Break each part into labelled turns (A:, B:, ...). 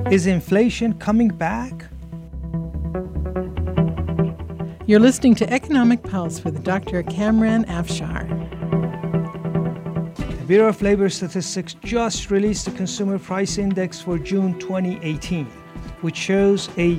A: Is inflation coming back?
B: You're listening to Economic Pulse with Dr. Kamran Afshar.
A: The Bureau of Labor Statistics just released the Consumer Price Index for June 2018, which shows a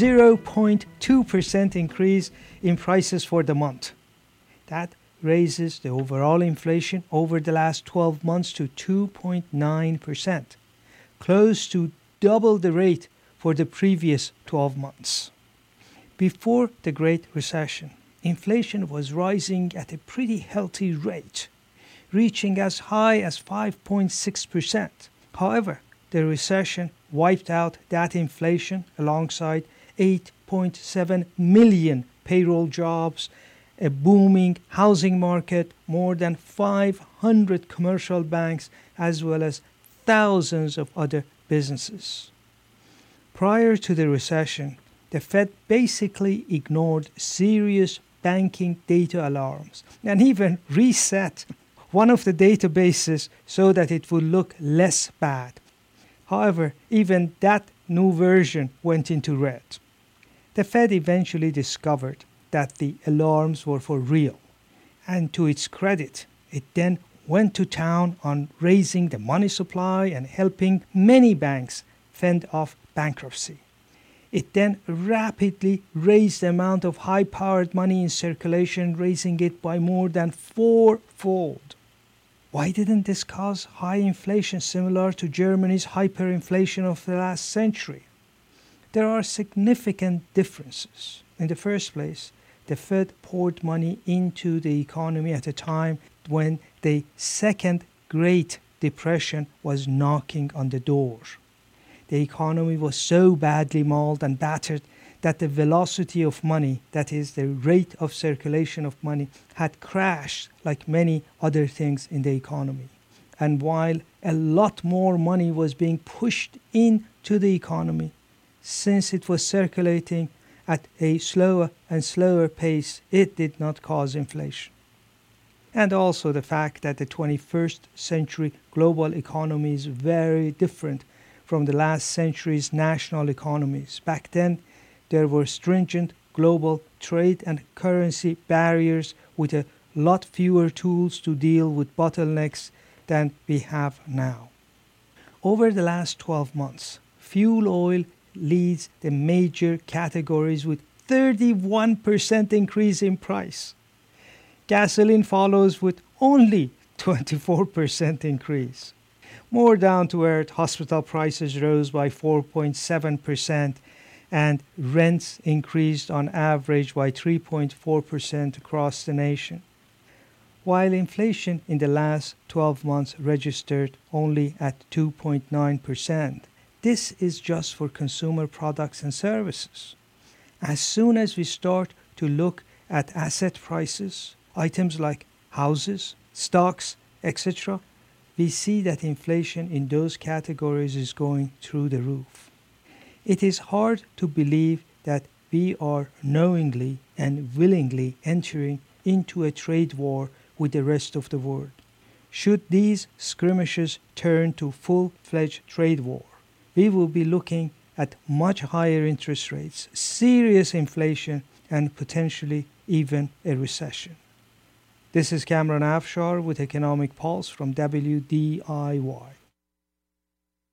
A: 0.2% increase in prices for the month. That raises the overall inflation over the last 12 months to 2.9%, close to double the rate for the previous 12 months. Before the Great Recession, inflation was rising at a pretty healthy rate, reaching as high as 5.6%. However, the recession wiped out that inflation alongside 8.7 million payroll jobs, a booming housing market, more than 500 commercial banks, as well as thousands of other businesses. Prior to the recession, the Fed basically ignored serious banking data alarms and even reset one of the databases so that it would look less bad. However, even that new version went into red. The Fed eventually discovered that the alarms were for real, and to its credit, it then went to town on raising the money supply and helping many banks fend off bankruptcy. It then rapidly raised the amount of high-powered money in circulation, raising it by more than fourfold. Why didn't this cause high inflation similar to Germany's hyperinflation of the last century? There are significant differences. In the first place, the Fed poured money into the economy at a time when the Second Great Depression was knocking on the door. The economy was so badly mauled and battered that the velocity of money, that is, the rate of circulation of money, had crashed like many other things in the economy. And while a lot more money was being pushed into the economy, since it was circulating at a slower and slower pace, it did not cause inflation. And also the fact that the 21st century global economy is very different from the last century's national economies. Back then, there were stringent global trade and currency barriers with a lot fewer tools to deal with bottlenecks than we have now. Over the last 12 months, fuel oil leads the major categories with 31% increase in price. Gasoline follows with only 24% increase. More down to earth, hospital prices rose by 4.7% and rents increased on average by 3.4% across the nation. While inflation in the last 12 months registered only at 2.9%, this is just for consumer products and services. As soon as we start to look at asset prices, items like houses, stocks, etc., we see that inflation in those categories is going through the roof. It is hard to believe that we are knowingly and willingly entering into a trade war with the rest of the world. Should these skirmishes turn to full-fledged trade war, we will be looking at much higher interest rates, serious inflation, and potentially even a recession. This is Kamran Afshar with Economic Pulse from WDIY.